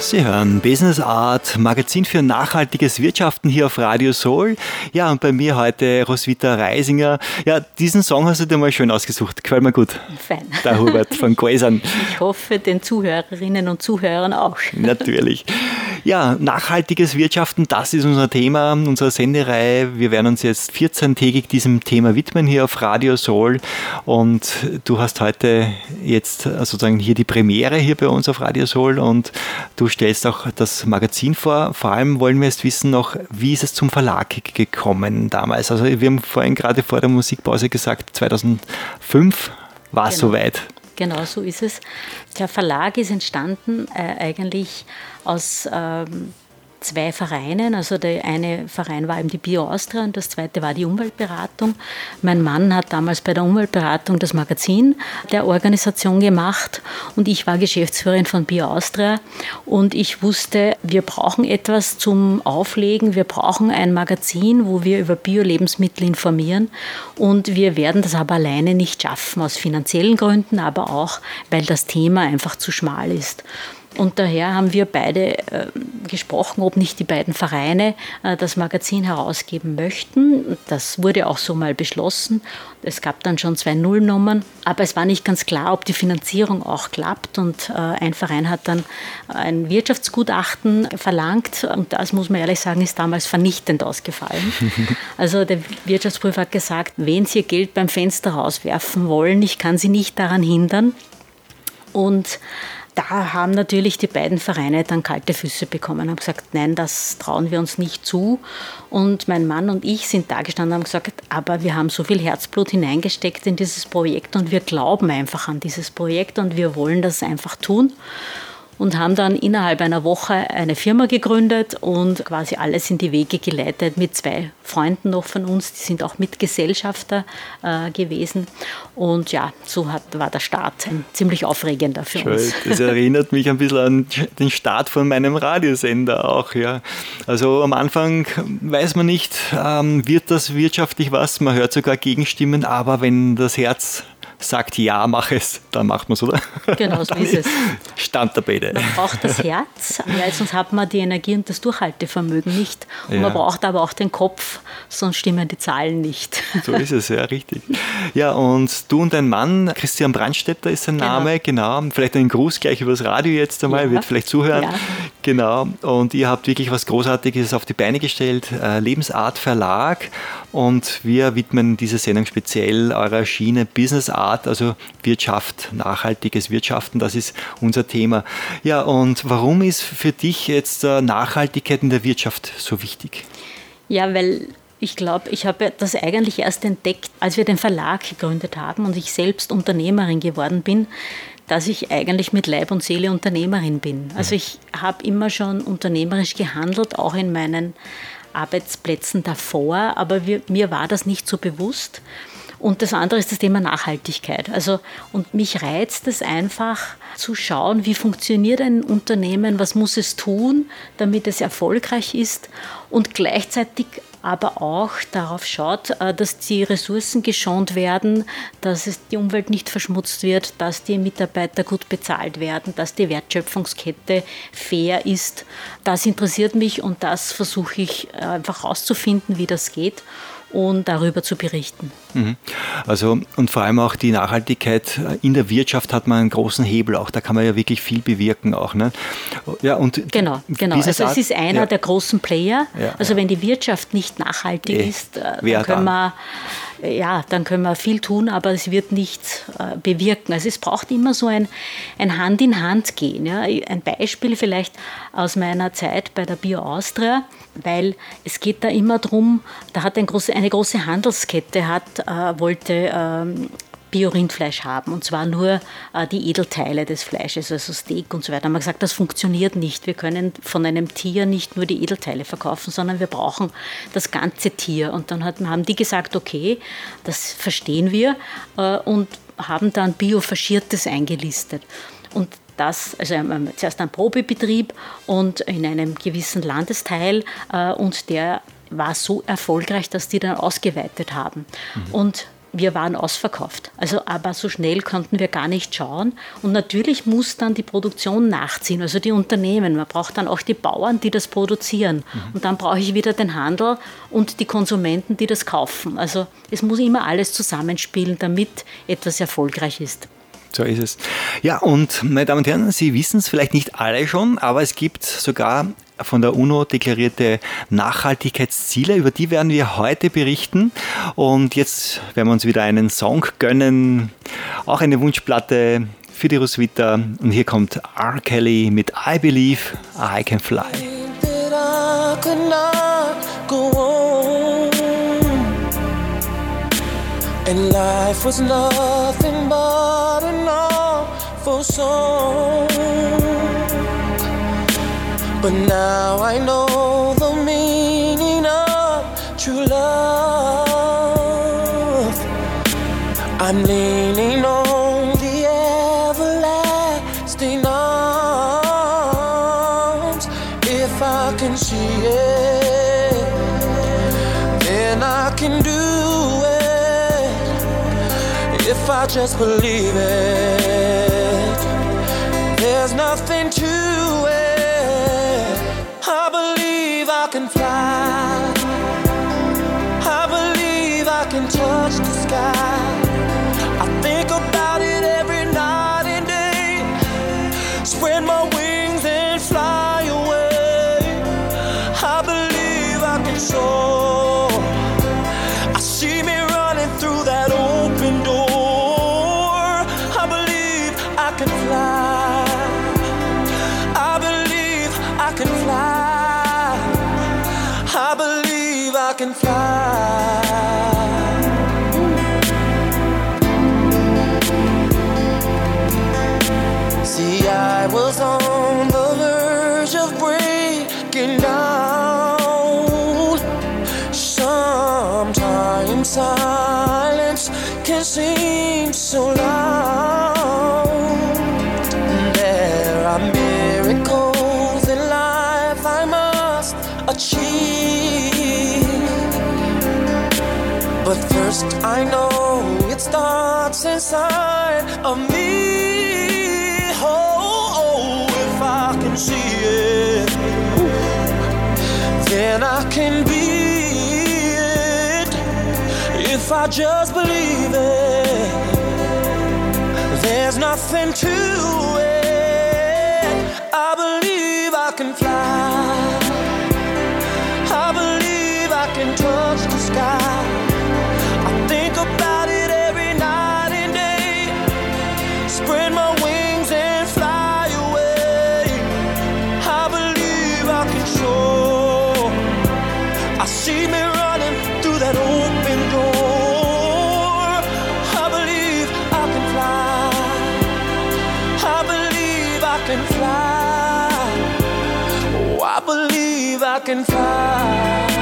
Sie hören Business Art, Magazin für nachhaltiges Wirtschaften hier auf Radio Soul. Ja, und bei mir heute Roswitha Reisinger. Ja, diesen Song hast du dir mal schön ausgesucht. Gefällt mir gut. Fein. Der Hubert von Gäusern. Ich hoffe, den Zuhörerinnen und Zuhörern auch. Natürlich. Ja, nachhaltiges Wirtschaften, das ist unser Thema unserer Sendereihe. Wir werden uns jetzt 14-tägig diesem Thema widmen hier auf Radio Soul. Und du hast heute jetzt sozusagen hier die Premiere hier bei uns auf Radio Soul und du stellst auch das Magazin vor. Vor allem wollen wir jetzt wissen noch, wie ist es zum Verlag gekommen damals? Also wir haben vorhin gerade vor der Musikpause gesagt, 2005 war es soweit. Genau, so ist es. Der Verlag ist entstanden eigentlich aus zwei Vereinen. Also der eine Verein war eben die Bio Austria und das zweite war die Umweltberatung. Mein Mann hat damals bei der Umweltberatung das Magazin der Organisation gemacht und ich war Geschäftsführerin von Bio Austria und ich wusste, wir brauchen etwas zum Auflegen, wir brauchen ein Magazin, wo wir über Bio-Lebensmittel informieren und wir werden das aber alleine nicht schaffen, aus finanziellen Gründen, aber auch, weil das Thema einfach zu schmal ist. Und daher haben wir beide gesprochen, ob nicht die beiden Vereine das Magazin herausgeben möchten. Das wurde auch so mal beschlossen. Es gab dann schon 2 Nullnummern, aber es war nicht ganz klar, ob die Finanzierung auch klappt. Und ein Verein hat dann ein Wirtschaftsgutachten verlangt. Und das, muss man ehrlich sagen, ist damals vernichtend ausgefallen. Also der Wirtschaftsprüfer hat gesagt, wenn Sie Ihr Geld beim Fenster rauswerfen wollen, ich kann Sie nicht daran hindern. Und da haben natürlich die beiden Vereine dann kalte Füße bekommen, haben gesagt, nein, das trauen wir uns nicht zu. Und mein Mann und ich sind da gestanden und haben gesagt, aber wir haben so viel Herzblut hineingesteckt in dieses Projekt und wir glauben einfach an dieses Projekt und wir wollen das einfach tun. Und haben dann innerhalb einer Woche eine Firma gegründet und quasi alles in die Wege geleitet mit 2 Freunden noch von uns, die sind auch Mitgesellschafter gewesen. Und ja, so war der Start ein ziemlich aufregender für uns. Das erinnert mich ein bisschen an den Start von meinem Radiosender auch. Ja. Also am Anfang weiß man nicht, wird das wirtschaftlich was, man hört sogar Gegenstimmen, aber wenn das Herz sagt, ja, mach es, dann macht man es, oder? Genau, so ist es. Stand der Beide. Man braucht das Herz, weil sonst hat man die Energie und das Durchhaltevermögen nicht. Und man braucht aber auch den Kopf, sonst stimmen die Zahlen nicht. So ist es, ja, richtig. Ja, und du und dein Mann, Christian Brandstätter ist sein Name, genau. Vielleicht einen Gruß gleich übers Radio jetzt einmal, wird vielleicht zuhören. Ja. Genau, und ihr habt wirklich was Großartiges auf die Beine gestellt, Lebensart Verlag. Und wir widmen diese Sendung speziell eurer Schiene Business Art, also Wirtschaft, nachhaltiges Wirtschaften, das ist unser Thema. Ja, und warum ist für dich jetzt Nachhaltigkeit in der Wirtschaft so wichtig? Ja, weil ich glaube, ich habe das eigentlich erst entdeckt, als wir den Verlag gegründet haben und ich selbst Unternehmerin geworden bin, dass ich eigentlich mit Leib und Seele Unternehmerin bin. Also ich habe immer schon unternehmerisch gehandelt, auch in meinen Arbeitsplätzen davor, aber mir war das nicht so bewusst. Und das andere ist das Thema Nachhaltigkeit. Also, und mich reizt es einfach zu schauen, wie funktioniert ein Unternehmen, was muss es tun, damit es erfolgreich ist und gleichzeitig aber auch darauf schaut, dass die Ressourcen geschont werden, dass die Umwelt nicht verschmutzt wird, dass die Mitarbeiter gut bezahlt werden, dass die Wertschöpfungskette fair ist. Das interessiert mich und das versuche ich einfach herauszufinden, wie das geht und darüber zu berichten. Also und vor allem auch die Nachhaltigkeit in der Wirtschaft hat man einen großen Hebel auch, da kann man ja wirklich viel bewirken auch. Ne? Ja, und genau. Also es ist einer der großen Player. Also wenn die Wirtschaft nicht nachhaltig ist, dann können wir viel tun, aber es wird nichts bewirken. Also es braucht immer so ein Hand in Hand gehen. Ja? Ein Beispiel vielleicht aus meiner Zeit bei der Bio Austria, weil es geht da immer darum, da hat eine große Handelskette wollte Bio-Rindfleisch haben und zwar nur die Edelteile des Fleisches, also Steak und so weiter. Da haben wir gesagt, das funktioniert nicht. Wir können von einem Tier nicht nur die Edelteile verkaufen, sondern wir brauchen das ganze Tier. Und dann haben die gesagt, okay, das verstehen wir und haben dann Bio-Faschiertes eingelistet. Und das, also zuerst ein Probebetrieb und in einem gewissen Landesteil und der war so erfolgreich, dass die dann ausgeweitet haben. Und wir waren ausverkauft. Also, aber so schnell konnten wir gar nicht schauen. Und natürlich muss dann die Produktion nachziehen, also die Unternehmen. Man braucht dann auch die Bauern, die das produzieren. Und dann brauche ich wieder den Handel und die Konsumenten, die das kaufen. Also es muss immer alles zusammenspielen, damit etwas erfolgreich ist. So ist es. Ja, und meine Damen und Herren, Sie wissen es vielleicht nicht alle schon, aber es gibt sogar von der UNO deklarierte Nachhaltigkeitsziele, über die werden wir heute berichten. Und jetzt werden wir uns wieder einen Song gönnen, auch eine Wunschplatte für die Roswitha. Und hier kommt R. Kelly mit I Believe I Can Fly. And life was nothing but an awful song. But now I know the meaning of true love. I'm leaning on the everlasting arms. If I can see it, then I can do it. If I just believe it, there's nothing to it. I believe I can fly. I believe I can touch the sky. I think about it every night and day. Spread my wings and fly away. I believe I can soar. I see me running through that open door. I believe I can fly. I believe I can fly. I believe I can fly. See, I was on the verge of breaking down. Sometimes silence can seem so loud. There are miracles in life I must achieve. But first I know it starts inside of me. Oh, if I can see it, then I can be it. If I just believe it, there's nothing to it. I believe I can fly. I believe I can touch the sky. I think about it every night and day. Spread my wings and fly away. I believe I can soar. I see me running through that open door. I believe I can fly. I believe I can fly. Oh, I believe I can fly.